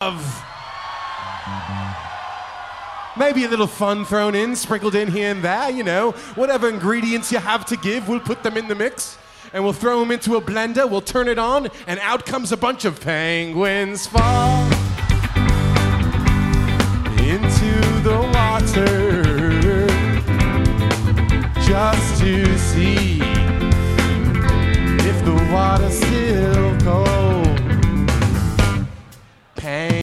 of maybe a little fun thrown in, sprinkled in here and there, you know. Whatever ingredients you have to give, we'll put them in the mix. And we'll throw them into a blender, we'll turn it on, and out comes a bunch of penguins fall into the water just to see if the water's still cold.